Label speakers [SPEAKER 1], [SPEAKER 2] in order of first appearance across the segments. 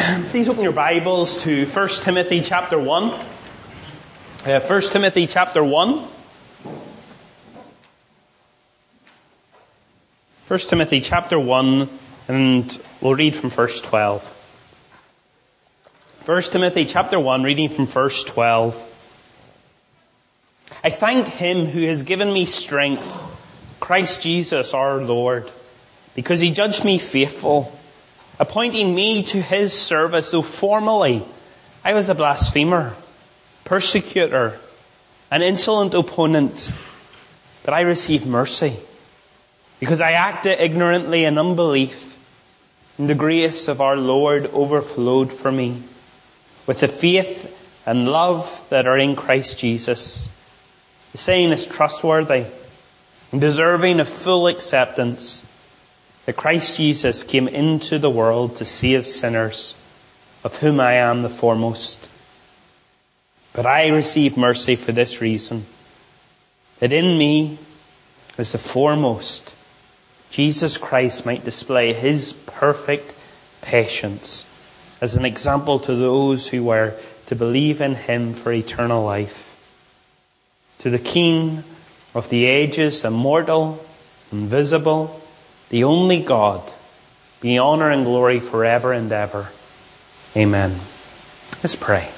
[SPEAKER 1] Please open your Bibles to 1 Timothy chapter 1. 1 Timothy chapter 1. 1 Timothy chapter 1, and we'll read from verse 12. 1 Timothy chapter 1, reading from verse 12. I thank Him who has given me strength, Christ Jesus our Lord, because He judged me faithful, appointing me to His service, though formerly I was a blasphemer, persecutor, an insolent opponent. But I received mercy, because I acted ignorantly in unbelief, and the grace of our Lord overflowed for me, with the faith and love that are in Christ Jesus. The saying is trustworthy and deserving of full acceptance, that Christ Jesus came into the world to save sinners, of whom I am the foremost. But I received mercy for this reason, that in me, as the foremost, Jesus Christ might display His perfect patience as an example to those who were to believe in Him for eternal life. To the King of the ages, immortal, invisible, the only God, be honor and glory forever and ever. Amen. Let's pray.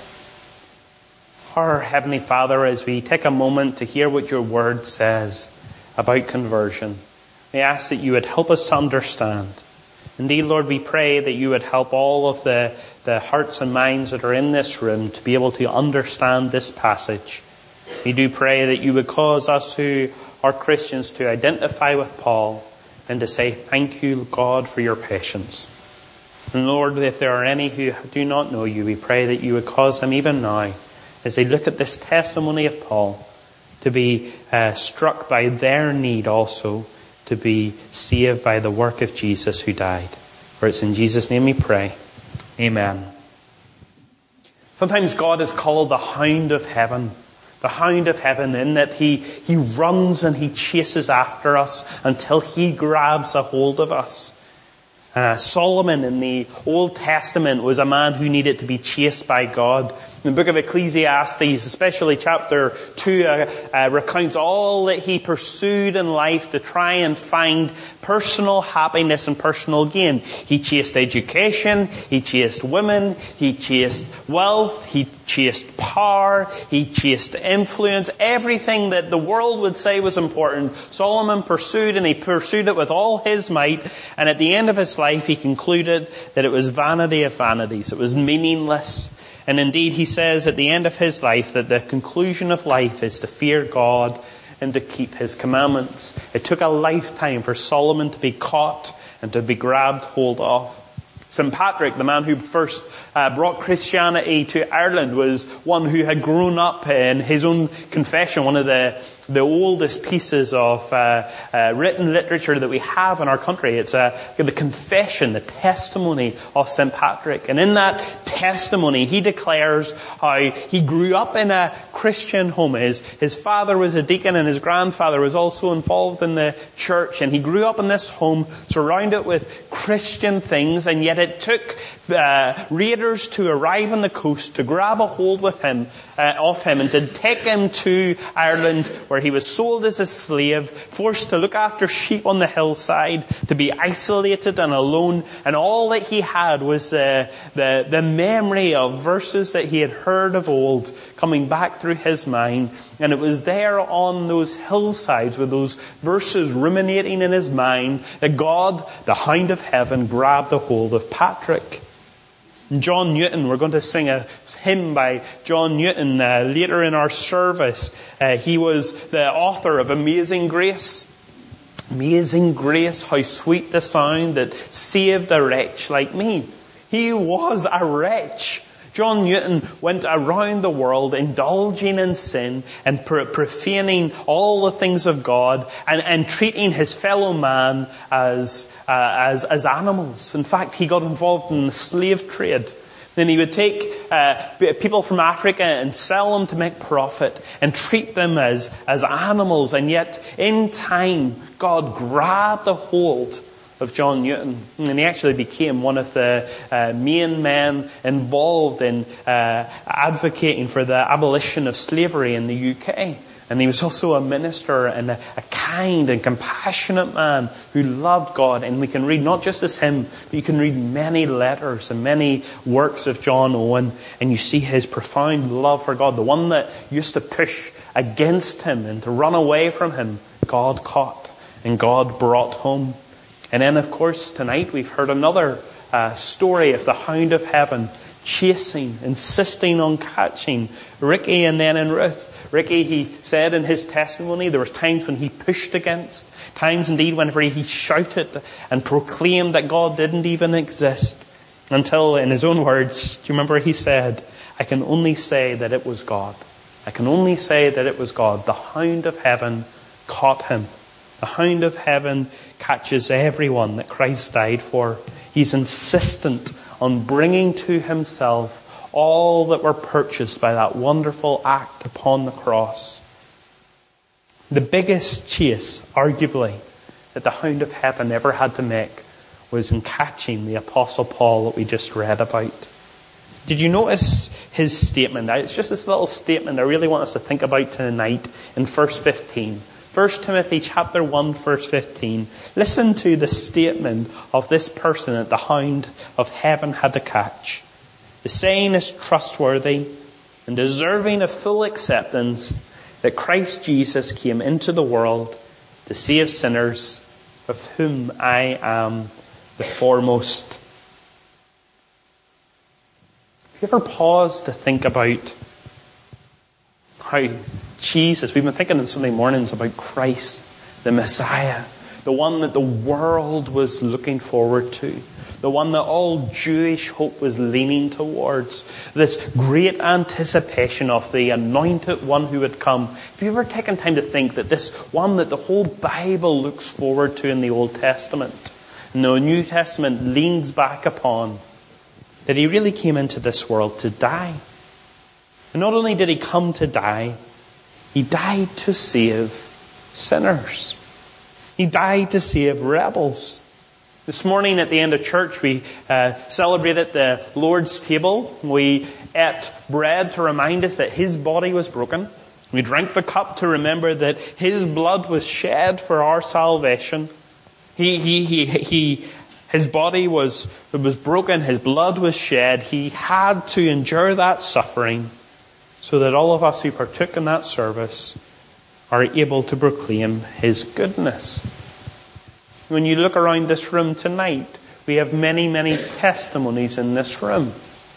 [SPEAKER 1] Our Heavenly Father, as we take a moment to hear what your word says about conversion, we ask that you would help us to understand. Indeed, Lord, we pray that you would help all of the hearts and minds that are in this room to be able to understand this passage. We do pray that you would cause us who are Christians to identify with Paul and to say, thank you, God, for your patience. And Lord, if there are any who do not know you, we pray that you would cause them even now, as they look at this testimony of Paul, to be struck by their need also to be saved by the work of Jesus who died. For it's in Jesus' name we pray. Amen. Sometimes God is called the Hound of Heaven. The Hound of Heaven, in that he runs and he chases after us until he grabs a hold of us. Solomon in the Old Testament was a man who needed to be chased by God. The book of Ecclesiastes, especially chapter 2, recounts all that he pursued in life to try and find personal happiness and personal gain. He chased education, he chased women, he chased wealth, he chased power, he chased influence, everything that the world would say was important. Solomon pursued, and he pursued it with all his might, and at the end of his life he concluded that it was vanity of vanities, it was meaningless. And indeed, he says at the end of his life that the conclusion of life is to fear God and to keep His commandments. It took a lifetime for Solomon to be caught and to be grabbed hold of. St. Patrick, the man who first brought Christianity to Ireland, was one who had grown up in his own confession, one of the oldest pieces of written literature that we have in our country. It's the confession, the testimony of St. Patrick. And in that testimony, he declares how he grew up in a Christian home. His father was a deacon and his grandfather was also involved in the church. And he grew up in this home surrounded with Christian things, and yet it took raiders to arrive on the coast to grab a hold of him and to take him to Ireland, where he was sold as a slave, forced to look after sheep on the hillside, to be isolated and alone. And all that he had was the memory of verses that he had heard of old coming back through his mind. And it was there on those hillsides with those verses ruminating in his mind that God, the Hound of Heaven, grabbed a hold of Patrick. John Newton, we're going to sing a hymn by John Newton later in our service. He was the author of Amazing Grace. Amazing grace, how sweet the sound that saved a wretch like me. He was a wretch. John Newton went around the world indulging in sin and profaning all the things of God and treating his fellow man as animals. In fact, he got involved in the slave trade. Then he would take people from Africa and sell them to make profit and treat them as animals. And yet, in time, God grabbed a hold of John Newton. And he actually became one of the main men involved in advocating for the abolition of slavery in the UK. And he was also a minister and a kind and compassionate man who loved God. And we can read not just as him, but you can read many letters and many works of John Owen. And you see his profound love for God. The one that used to push against him and to run away from him, God caught and God brought home. And then, of course, tonight we've heard another story of the Hound of Heaven chasing, insisting on catching Ricky and then in Ruth. Ricky, he said in his testimony, there was times when he pushed against, times indeed whenever he shouted and proclaimed that God didn't even exist. Until, in his own words, do you remember he said, I can only say that it was God. I can only say that it was God. The Hound of Heaven caught him. The Hound of Heaven catches everyone that Christ died for. He's insistent on bringing to himself all that were purchased by that wonderful act upon the cross. The biggest chase, arguably, that the Hound of Heaven ever had to make was in catching the Apostle Paul that we just read about. Did you notice his statement? It's just this little statement I really want us to think about tonight in verse 15. 1 Timothy chapter 1, verse 15. Listen to the statement of this person that the Hound of Heaven had to catch. The saying is trustworthy and deserving of full acceptance that Christ Jesus came into the world to save sinners, of whom I am the foremost. Have you ever paused to think about how Jesus, we've been thinking on Sunday mornings about Christ, the Messiah, the one that the world was looking forward to, the one that all Jewish hope was leaning towards, this great anticipation of the anointed one who would come. Have you ever taken time to think that this one that the whole Bible looks forward to in the Old Testament, and the New Testament leans back upon, that he really came into this world to die? And not only did he come to die, he died to save sinners. He died to save rebels. This morning at the end of church, we celebrated the Lord's table. We ate bread to remind us that his body was broken. We drank the cup to remember that his blood was shed for our salvation. His body was broken, his blood was shed. He had to endure that suffering so that all of us who partook in that service are able to proclaim his goodness. When you look around this room tonight, we have many, many testimonies in this room.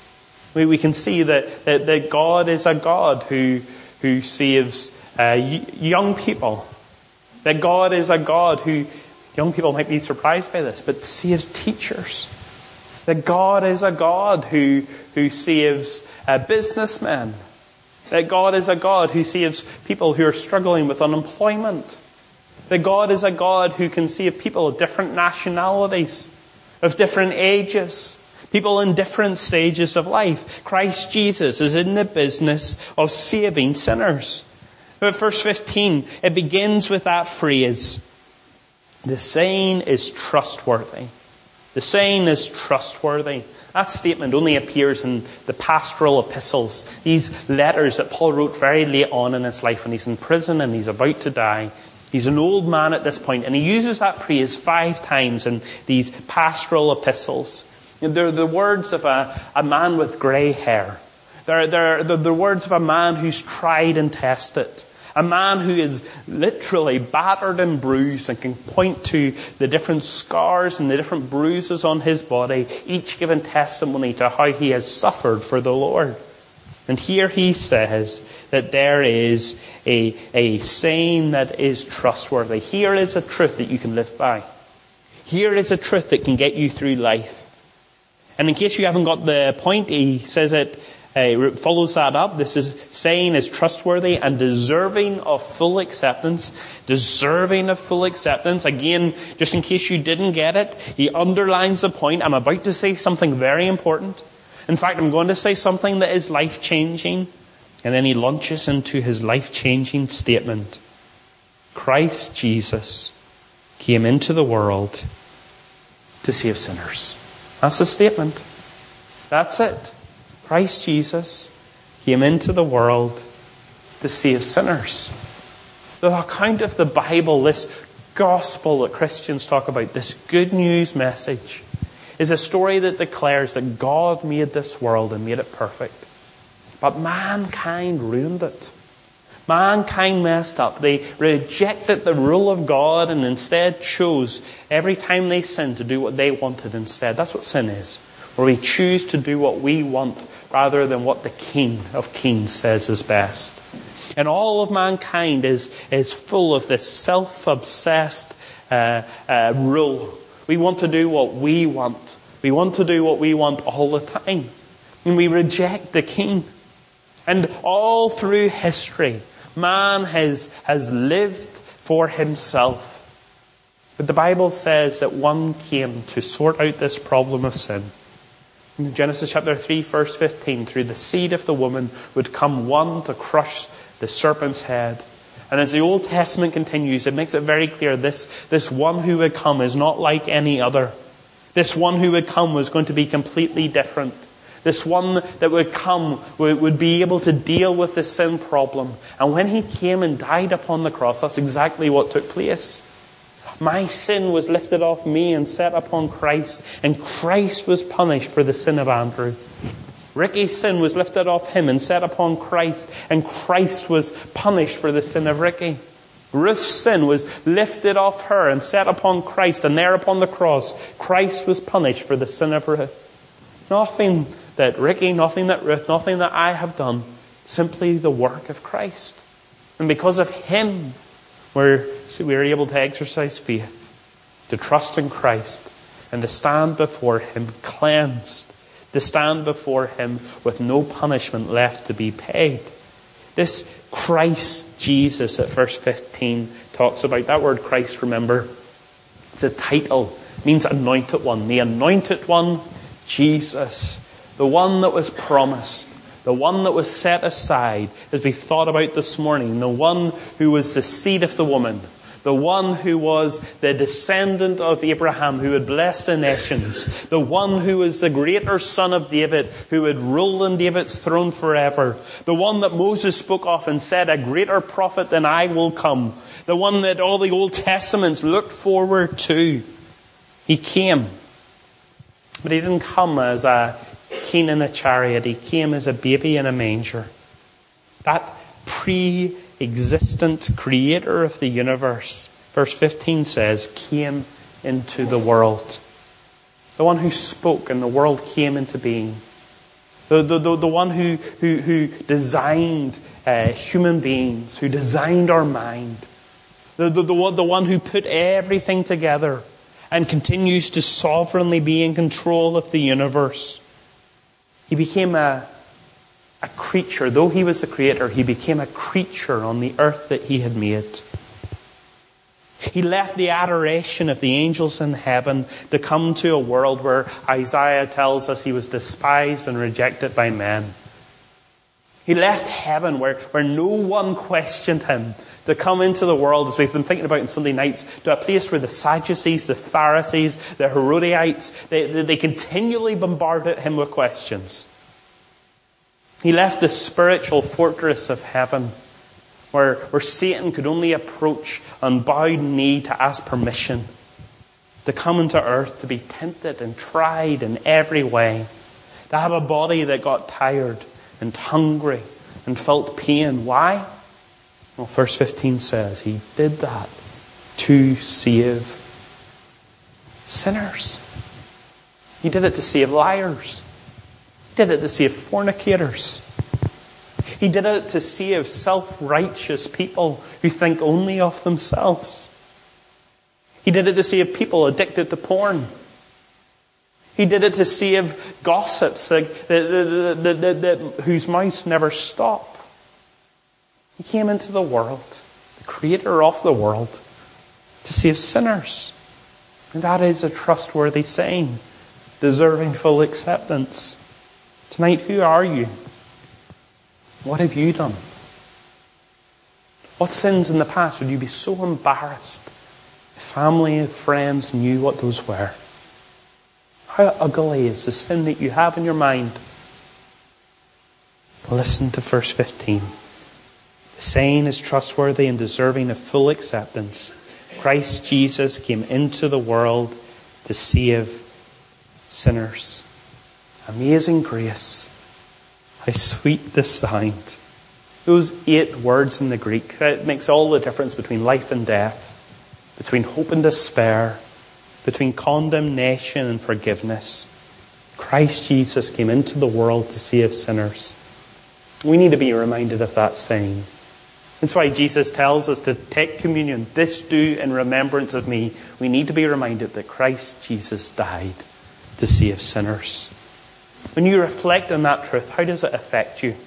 [SPEAKER 1] We can see that God is a God who saves young people. That God is a God who, young people might be surprised by this, but saves teachers. That God is a God who saves businessmen. That God is a God who saves people who are struggling with unemployment. That God is a God who can save people of different nationalities, of different ages, people in different stages of life. Christ Jesus is in the business of saving sinners. But verse 15, it begins with that phrase, the saying is trustworthy. The saying is trustworthy. That statement only appears in the pastoral epistles, these letters that Paul wrote very late on in his life when he's in prison and he's about to die. He's an old man at this point, and he uses that phrase 5 times in these pastoral epistles. They're the words of a man with grey hair. They're the words of a man who's tried and tested. A man who is literally battered and bruised and can point to the different scars and the different bruises on his body, each giving testimony to how he has suffered for the Lord. And here he says that there is a saying that is trustworthy. Here is a truth that you can live by. Here is a truth that can get you through life. And in case you haven't got the point, he says it follows that up. This is saying is trustworthy and deserving of full acceptance. Deserving of full acceptance. Again, just in case you didn't get it, he underlines the point. I'm about to say something very important. In fact, I'm going to say something that is life-changing. And then he launches into his life-changing statement. Christ Jesus came into the world to save sinners. That's the statement. That's it. Christ Jesus came into the world to save sinners. The account of the Bible, this gospel that Christians talk about, this good news message, is a story that declares that God made this world and made it perfect. But mankind ruined it. Mankind messed up. They rejected the rule of God and instead chose, every time they sinned, to do what they wanted instead. That's what sin is. Where we choose to do what we want rather than what the King of Kings says is best. And all of mankind is full of this self-obsessed rule. We want to do what we want. We want to do what we want all the time. And we reject the King. And all through history, man has lived for himself. But the Bible says that one came to sort out this problem of sin. In Genesis chapter 3, verse 15, through the seed of the woman would come one to crush the serpent's head. And as the Old Testament continues, it makes it very clear this one who would come is not like any other. This one who would come was going to be completely different. This one that would come would be able to deal with the sin problem. And when he came and died upon the cross, that's exactly what took place. My sin was lifted off me and set upon Christ. And Christ was punished for the sin of Andrew. Ricky's sin was lifted off him and set upon Christ. And Christ was punished for the sin of Ricky. Ruth's sin was lifted off her and set upon Christ. And there upon the cross, Christ was punished for the sin of Ruth. Nothing that Ricky, nothing that Ruth, nothing that I have done. Simply the work of Christ. And because of him, we're able to exercise faith, to trust in Christ, and to stand before him cleansed, to stand before him with no punishment left to be paid. This Christ Jesus at verse 15 talks about. That word Christ, remember, it's a title. It means anointed one. The anointed one, Jesus. The one that was promised. The one that was set aside, as we've thought about this morning. The one who was the seed of the woman. The one who was the descendant of Abraham, who would bless the nations. The one who was the greater son of David, who would rule on David's throne forever. The one that Moses spoke of and said, a greater prophet than I will come. The one that all the Old Testaments looked forward to. He came. But he didn't come as a king in a chariot. He came as a baby in a manger. That pre-existent creator of the universe, verse 15 says, came into the world. The one who spoke and the world came into being. The one who designed human beings, who designed our mind. The one who put everything together and continues to sovereignly be in control of the universe. He became a creature. Though he was the creator, he became a creature on the earth that he had made. He left the adoration of the angels in heaven to come to a world where Isaiah tells us he was despised and rejected by men. He left heaven where no one questioned him, to come into the world, as we've been thinking about on Sunday nights, to a place where the Sadducees, the Pharisees, the Herodites, they continually bombarded him with questions. He left the spiritual fortress of heaven, where Satan could only approach on bowed knee to ask permission, to come into earth, to be tempted and tried in every way, to have a body that got tired and hungry and felt pain. Why? Well, verse 15 says he did that to save sinners. He did it to save liars. He did it to save fornicators. He did it to save self-righteous people who think only of themselves. He did it to save people addicted to porn. He did it to save gossips whose mouths never stop. He came into the world, the creator of the world, to save sinners. And that is a trustworthy saying, deserving full acceptance. Tonight, who are you? What have you done? What sins in the past would you be so embarrassed if family and friends knew what those were? How ugly is the sin that you have in your mind? Listen to verse 15. The saying is trustworthy and deserving of full acceptance. Christ Jesus came into the world to save sinners. Amazing grace. How sweet the sound. Those 8 words in the Greek, that makes all the difference between life and death, between hope and despair, between condemnation and forgiveness. Christ Jesus came into the world to save sinners. We need to be reminded of that saying. That's why Jesus tells us to take communion. This do in remembrance of me. We need to be reminded that Christ Jesus died to save sinners. When you reflect on that truth, how does it affect you?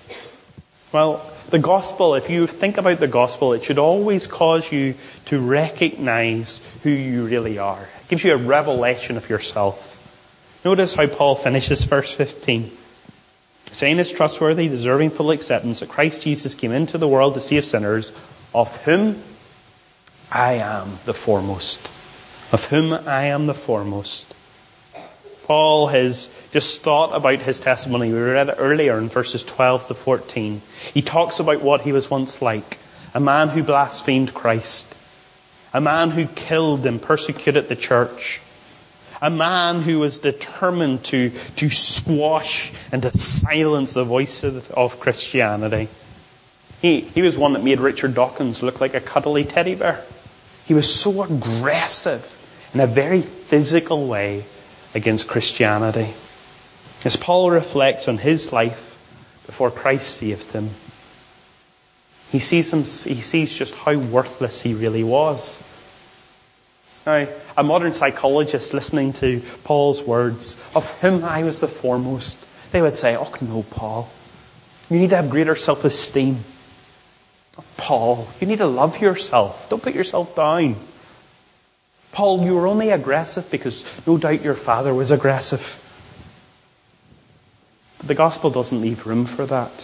[SPEAKER 1] Well, the gospel, if you think about the gospel, it should always cause you to recognize who you really are. It gives you a revelation of yourself. Notice how Paul finishes verse 15. Saying is trustworthy, deserving full acceptance, that Christ Jesus came into the world to save sinners, of whom I am the foremost. Of whom I am the foremost. Paul has just thought about his testimony. We read it earlier in verses 12 to 14. He talks about what he was once like. A man who blasphemed Christ. A man who killed and persecuted the church. A man who was determined to squash and to silence the voice of Christianity. He was one that made Richard Dawkins look like a cuddly teddy bear. He was so aggressive in a very physical way against Christianity. As Paul reflects on his life before Christ saved him, he sees just how worthless he really was. Now, a modern psychologist listening to Paul's words, of whom I was the foremost, they would say, oh no, Paul, you need to have greater self-esteem. Paul, you need to love yourself. Don't put yourself down. Paul, you were only aggressive because no doubt your father was aggressive. But the gospel doesn't leave room for that.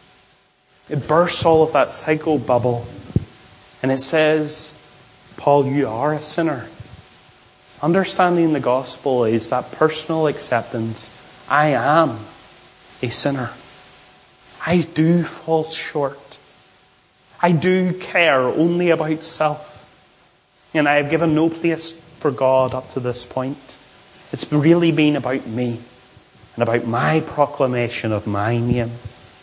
[SPEAKER 1] It bursts all of that psychobubble. And it says, Paul, you are a sinner. Understanding the gospel is that personal acceptance. I am a sinner. I do fall short. I do care only about self. And I have given no place for God up to this point. It's really been about me and about my proclamation of my name.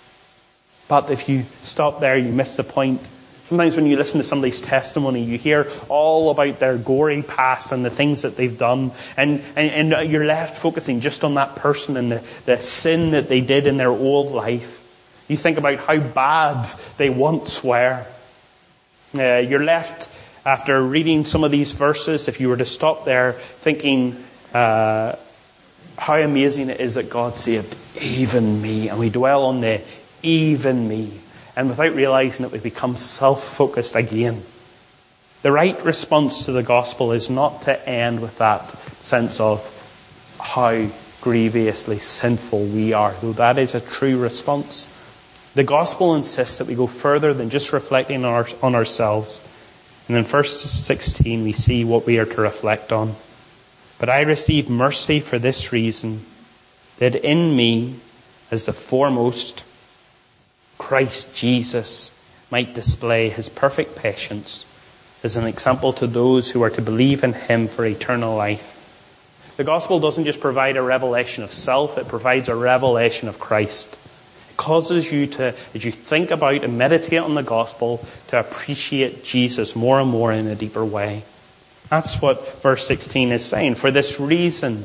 [SPEAKER 1] But if you stop there, you miss the point. Sometimes when you listen to somebody's testimony, you hear all about their gory past and the things that they've done. And you're left focusing just on that person and the sin that they did in their old life. You think about how bad they once were. You're left, after reading some of these verses, if you were to stop there, thinking how amazing it is that God saved even me. And we dwell on the even me. And without realizing it, we become self-focused again. The right response to the gospel is not to end with that sense of how grievously sinful we are, though that is a true response. The gospel insists that we go further than just reflecting on ourselves. And in verse 16 we see what we are to reflect on. But I receive mercy for this reason, that in me, as the foremost, Christ Jesus might display his perfect patience as an example to those who are to believe in him for eternal life. The gospel doesn't just provide a revelation of self, it provides a revelation of Christ. It causes you to, as you think about and meditate on the gospel, to appreciate Jesus more and more in a deeper way. That's what verse 16 is saying. For this reason,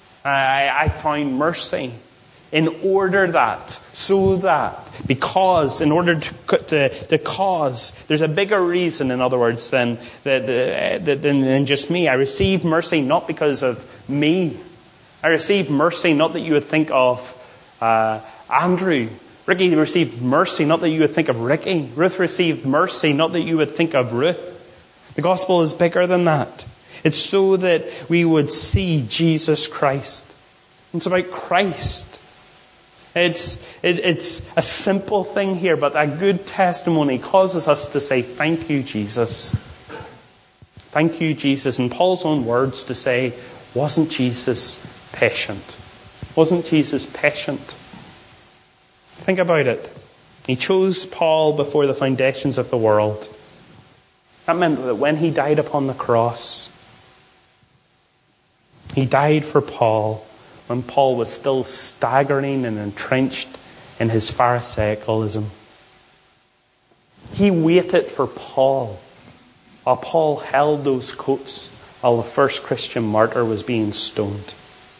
[SPEAKER 1] I find mercy. In order that, so that, because, in order to cause, there's a bigger reason, in other words, than just me. I receive mercy not because of me. I receive mercy not that you would think of Andrew. Ricky received mercy not that you would think of Ricky. Ruth received mercy not that you would think of Ruth. The gospel is bigger than that. It's so that we would see Jesus Christ. It's about Christ. It's a simple thing here, but a good testimony causes us to say, thank you, Jesus. Thank you, Jesus. In Paul's own words, to say, Wasn't Jesus patient? Wasn't Jesus patient? Think about it. He chose Paul before the foundations of the world. That meant that when he died upon the cross, he died for Paul when Paul was still staggering and entrenched in his Pharisaicalism. He waited for Paul while Paul held those coats while the first Christian martyr was being stoned.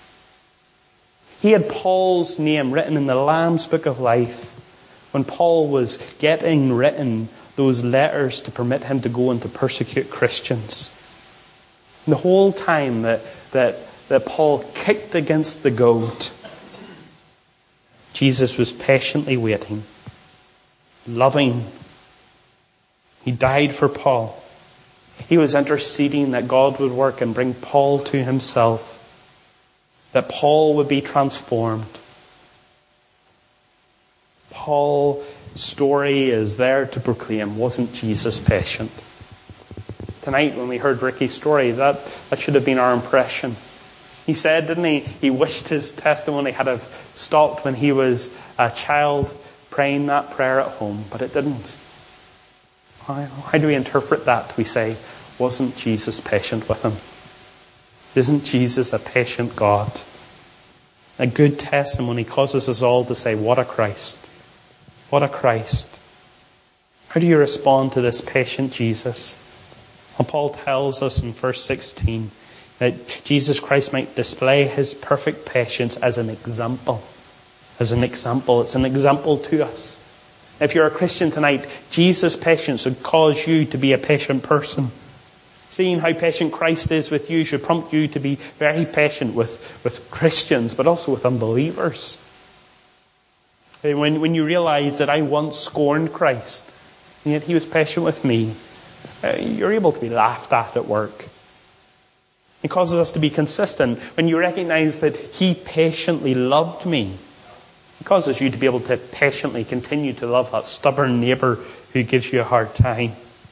[SPEAKER 1] He had Paul's name written in the Lamb's Book of Life when Paul was getting written those letters to permit him to go and to persecute Christians. And the whole time that Paul kicked against the goat, Jesus was patiently waiting, loving. He died for Paul. He was interceding that God would work and bring Paul to himself, that Paul would be transformed. Paul's story is there to proclaim, wasn't Jesus patient? Tonight when we heard Ricky's story, that should have been our impression. He said, didn't he? He wished his testimony had have stopped when he was a child praying that prayer at home, but it didn't. How do we interpret that? We say, wasn't Jesus patient with him? Isn't Jesus a patient God? A good testimony causes us all to say, what a Christ. What a Christ. How do you respond to this patient Jesus? Well, Paul tells us in verse 16 that Jesus Christ might display his perfect patience as an example. As an example. It's an example to us. If you're a Christian tonight, Jesus' patience should cause you to be a patient person. Seeing how patient Christ is with you should prompt you to be very patient with Christians, but also with unbelievers. And when you realize that I once scorned Christ, and yet he was patient with me, you're able to be laughed at work. It causes us to be consistent. When you recognize that he patiently loved me, it causes you to be able to patiently continue to love that stubborn neighbour who gives you a hard time.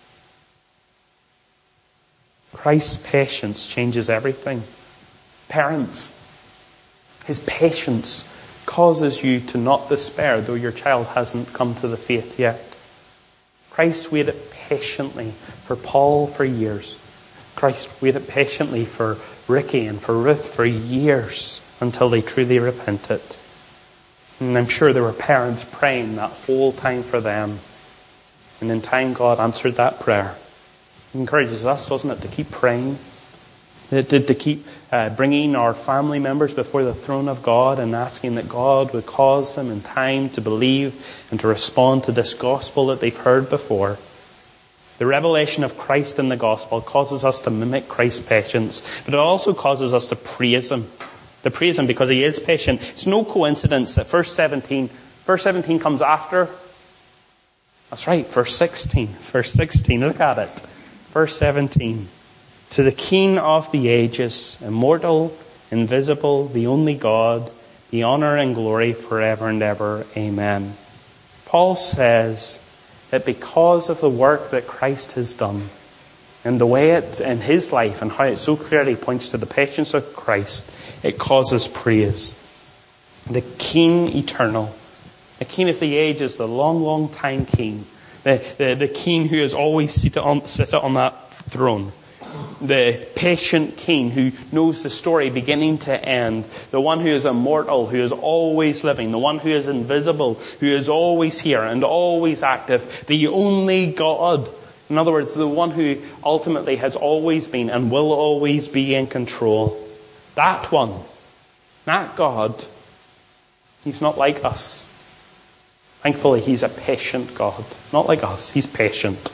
[SPEAKER 1] Christ's patience changes everything. Parents, his patience causes you to not despair though your child hasn't come to the faith yet. Christ waited patiently for Paul for years. Christ waited patiently for Ricky and for Ruth for years until they truly repented. And I'm sure there were parents praying that whole time for them. And in time God answered that prayer. It encourages us, doesn't it, to keep praying. It did to keep bringing our family members before the throne of God and asking that God would cause them in time to believe and to respond to this gospel that they've heard before. The revelation of Christ in the gospel causes us to mimic Christ's patience, but it also causes us to praise him. To praise him because he is patient. It's no coincidence that verse 17 comes after. That's right, verse 16. Verse 16, look at it. Verse 17. To the King of the ages, immortal, invisible, the only God, the honour and glory forever and ever. Amen. Paul says that because of the work that Christ has done, and the way it in his life and how it so clearly points to the patience of Christ, it causes praise. The King eternal, the King of the ages, the long time King, the King who is always seated on that throne, the patient King who knows the story beginning to end, the one who is immortal, who is always living, the one who is invisible, who is always here and always active, the only God. In other words, the one who ultimately has always been and will always be in control. That one, that God, he's not like us. Thankfully, he's a patient God. Not like us, he's patient.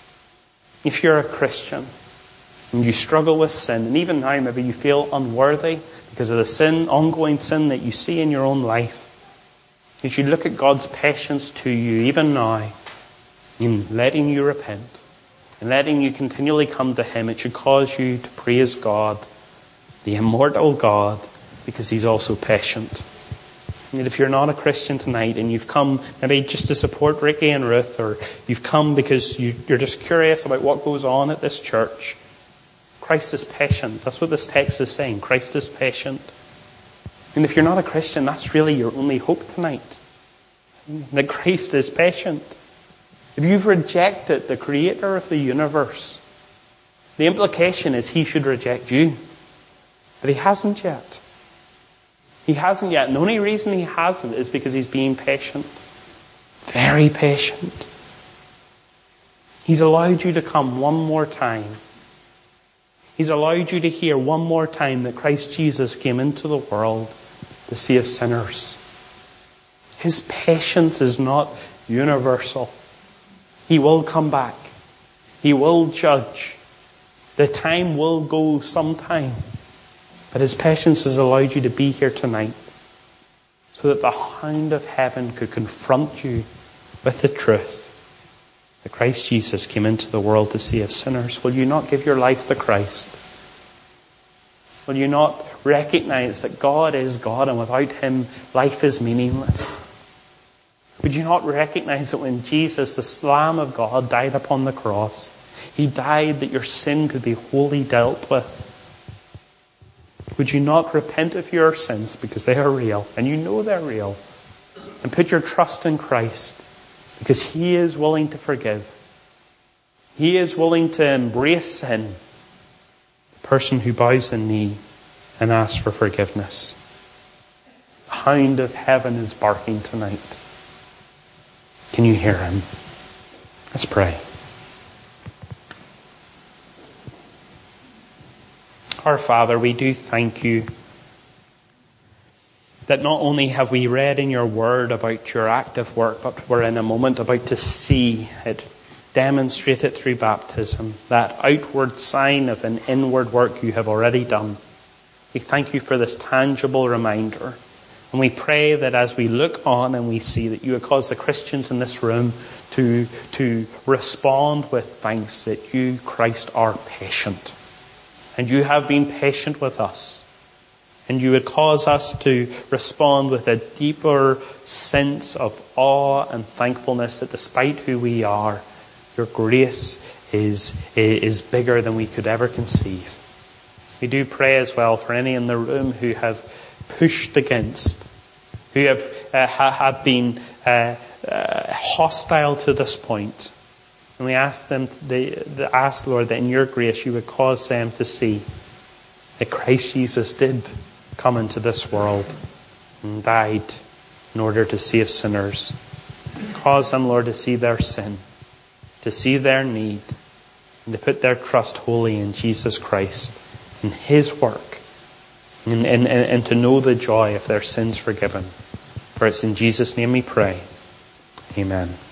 [SPEAKER 1] If you're a Christian and you struggle with sin, and even now maybe you feel unworthy because of the sin, ongoing sin that you see in your own life, as you look at God's patience to you even now, in letting you repent, and letting you continually come to him, it should cause you to praise God, the immortal God, because he's also patient. And if you're not a Christian tonight and you've come maybe just to support Ricky and Ruth, or you've come because you're just curious about what goes on at this church, Christ is patient. That's what this text is saying. Christ is patient. And if you're not a Christian, that's really your only hope tonight. That Christ is patient. If you've rejected the creator of the universe, the implication is he should reject you. But he hasn't yet. He hasn't yet. And the only reason he hasn't is because he's being patient. Very patient. He's allowed you to come one more time. He's allowed you to hear one more time that Christ Jesus came into the world to save sinners. His patience is not universal. He will come back. He will judge. The time will go sometime. But his patience has allowed you to be here tonight so that the hound of heaven could confront you with the truth that Christ Jesus came into the world to save sinners. Will you not give your life to Christ? Will you not recognize that God is God and without him life is meaningless? Would you not recognize that when Jesus, the Lamb of God, died upon the cross, he died that your sin could be wholly dealt with? Would you not repent of your sins because they are real, and you know they're real, and put your trust in Christ because he is willing to forgive? He is willing to embrace sin. The person who bows the knee and asks for forgiveness. The hound of heaven is barking tonight. Can you hear him? Let's pray. Our Father, we do thank you that not only have we read in your word about your active work, but we're in a moment about to see it demonstrated through baptism, that outward sign of an inward work you have already done. We thank you for this tangible reminder. And we pray that as we look on and we see that you have caused the Christians in this room to respond with thanks that you, Christ, are patient. And you have been patient with us. And you would cause us to respond with a deeper sense of awe and thankfulness that despite who we are, your grace is bigger than we could ever conceive. We do pray as well for any in the room who have pushed against, who have been hostile to this point. And we ask them, ask Lord, that in your grace you would cause them to see that Christ Jesus did come into this world and died in order to save sinners. Cause them, Lord, to see their sin, to see their need, and to put their trust wholly in Jesus Christ, in his work, and to know the joy of their sins forgiven. For it's in Jesus' name we pray. Amen.